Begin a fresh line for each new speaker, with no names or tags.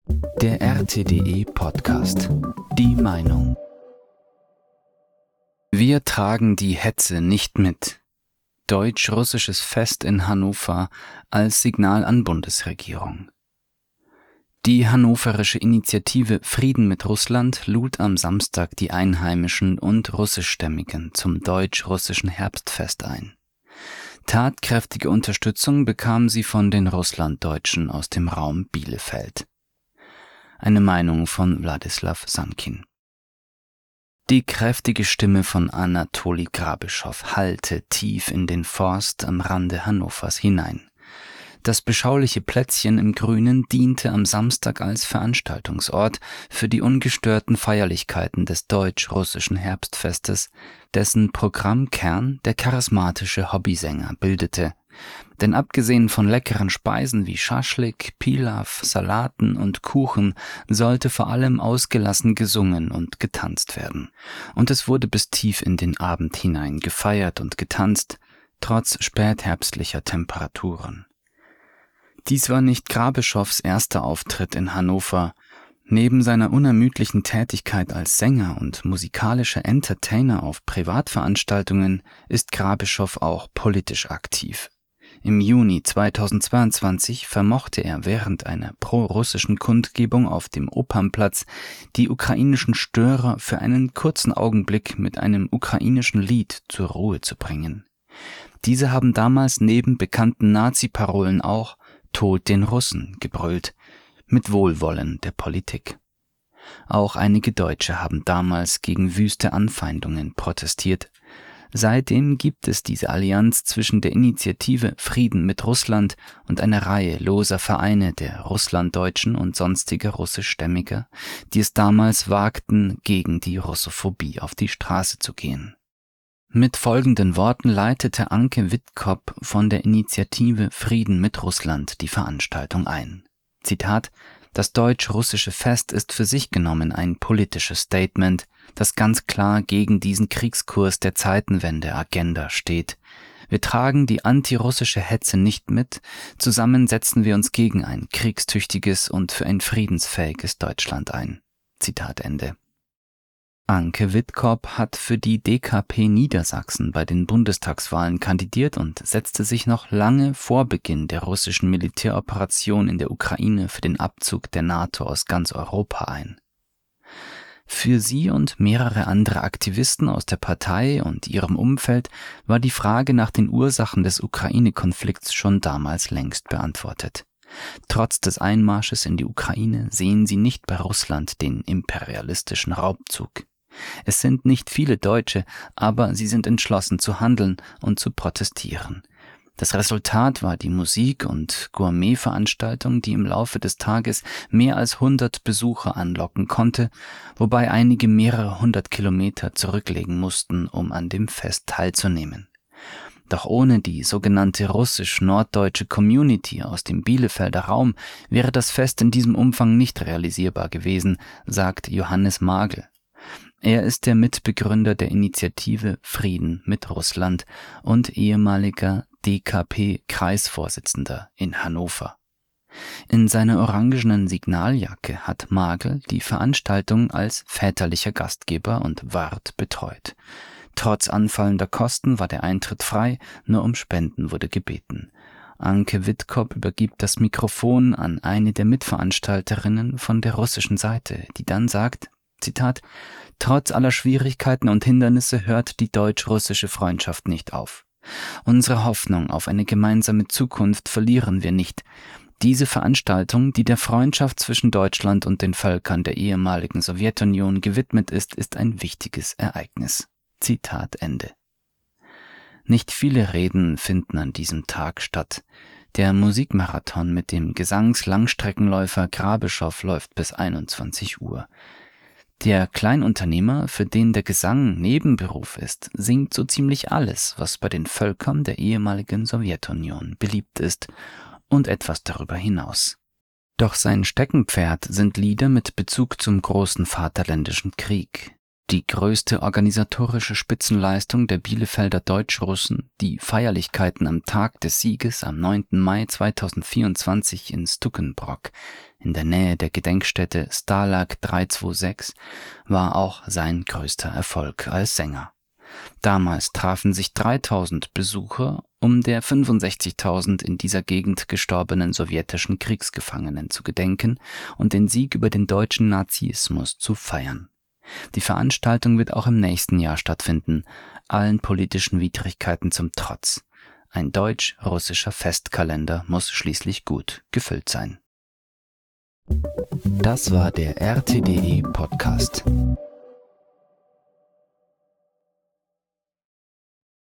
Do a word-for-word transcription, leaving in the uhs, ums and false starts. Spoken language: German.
Der R T D E-Podcast. Die Meinung. Wir tragen die Hetze nicht mit. Deutsch-russisches Fest in Hannover als Signal an Bundesregierung. Die hannoverische Initiative Frieden mit Russland lud am Samstag die Einheimischen und Russischstämmigen zum deutsch-russischen Herbstfest ein. Tatkräftige Unterstützung bekam sie von den Russlanddeutschen aus dem Raum Bielefeld. Eine Meinung von Wladislaw Sankin. Die kräftige Stimme von Anatoli Grabischow hallte tief in den Forst am Rande Hannovers hinein. Das beschauliche Plätzchen im Grünen diente am Samstag als Veranstaltungsort für die ungestörten Feierlichkeiten des deutsch-russischen Herbstfestes, dessen Programmkern der charismatische Hobbysänger bildete. Denn abgesehen von leckeren Speisen wie Schaschlik, Pilaw, Salaten und Kuchen sollte vor allem ausgelassen gesungen und getanzt werden. Und es wurde bis tief in den Abend hinein gefeiert und getanzt, trotz spätherbstlicher Temperaturen. Dies war nicht Grabischows erster Auftritt in Hannover. Neben seiner unermüdlichen Tätigkeit als Sänger und musikalischer Entertainer auf Privatveranstaltungen ist Grabischow auch politisch aktiv. Im Juni zweitausendzweiundzwanzig vermochte er während einer pro-russischen Kundgebung auf dem Opernplatz die ukrainischen Störer für einen kurzen Augenblick mit einem ukrainischen Lied zur Ruhe zu bringen. Diese haben damals neben bekannten Nazi-Parolen auch »Tod den Russen« gebrüllt, mit Wohlwollen der Politik. Auch einige Deutsche haben damals gegen wüste Anfeindungen protestiert. Seitdem gibt es diese Allianz zwischen der Initiative Frieden mit Russland und einer Reihe loser Vereine der Russlanddeutschen und sonstiger Russischstämmiger, die es damals wagten, gegen die Russophobie auf die Straße zu gehen. Mit folgenden Worten leitete Anke Wittkopp von der Initiative Frieden mit Russland die Veranstaltung ein. Zitat: Das deutsch-russische Fest ist für sich genommen ein politisches Statement, das ganz klar gegen diesen Kriegskurs der Zeitenwende-Agenda steht. Wir tragen die antirussische Hetze nicht mit, zusammen setzen wir uns gegen ein kriegstüchtiges und für ein friedensfähiges Deutschland ein. Zitat Ende. Anke Wittkopp hat für die D K P Niedersachsen bei den Bundestagswahlen kandidiert und setzte sich noch lange vor Beginn der russischen Militäroperation in der Ukraine für den Abzug der NATO aus ganz Europa ein. Für sie und mehrere andere Aktivisten aus der Partei und ihrem Umfeld war die Frage nach den Ursachen des Ukraine-Konflikts schon damals längst beantwortet. Trotz des Einmarsches in die Ukraine sehen sie nicht bei Russland den imperialistischen Raubzug. Es sind nicht viele Deutsche, aber sie sind entschlossen zu handeln und zu protestieren. Das Resultat war die Musik- und Gourmet-Veranstaltung, die im Laufe des Tages mehr als hundert Besucher anlocken konnte, wobei einige mehrere hundert Kilometer zurücklegen mussten, um an dem Fest teilzunehmen. Doch ohne die sogenannte russisch-norddeutsche Community aus dem Bielefelder Raum wäre das Fest in diesem Umfang nicht realisierbar gewesen, sagt Johannes Magel. Er ist der Mitbegründer der Initiative Frieden mit Russland und ehemaliger D K P-Kreisvorsitzender in Hannover. In seiner orangenen Signaljacke hat Magel die Veranstaltung als väterlicher Gastgeber und Wart betreut. Trotz anfallender Kosten war der Eintritt frei, nur um Spenden wurde gebeten. Anke Wittkopp übergibt das Mikrofon an eine der Mitveranstalterinnen von der russischen Seite, die dann sagt, Zitat: Trotz aller Schwierigkeiten und Hindernisse hört die deutsch-russische Freundschaft nicht auf. Unsere Hoffnung auf eine gemeinsame Zukunft verlieren wir nicht. Diese Veranstaltung, die der Freundschaft zwischen Deutschland und den Völkern der ehemaligen Sowjetunion gewidmet ist, ist ein wichtiges Ereignis. Zitat Ende. Nicht viele Reden finden an diesem Tag statt. Der Musikmarathon mit dem Gesangs-Langstreckenläufer Grabischow läuft bis einundzwanzig Uhr. Der Kleinunternehmer, für den der Gesang Nebenberuf ist, singt so ziemlich alles, was bei den Völkern der ehemaligen Sowjetunion beliebt ist und etwas darüber hinaus. Doch sein Steckenpferd sind Lieder mit Bezug zum großen Vaterländischen Krieg. Die größte organisatorische Spitzenleistung der Bielefelder Deutschrussen, die Feierlichkeiten am Tag des Sieges am neunten Mai zweitausendvierundzwanzig in Stukenbrock in der Nähe der Gedenkstätte Stalag dreihundertsechsundzwanzig, war auch sein größter Erfolg als Sänger. Damals trafen sich dreitausend Besucher, um der fünfundsechzigtausend in dieser Gegend gestorbenen sowjetischen Kriegsgefangenen zu gedenken und den Sieg über den deutschen Nazismus zu feiern. Die Veranstaltung wird auch im nächsten Jahr stattfinden, allen politischen Widrigkeiten zum Trotz. Ein deutsch-russischer Festkalender muss schließlich gut gefüllt sein. Das war der R T D E Podcast.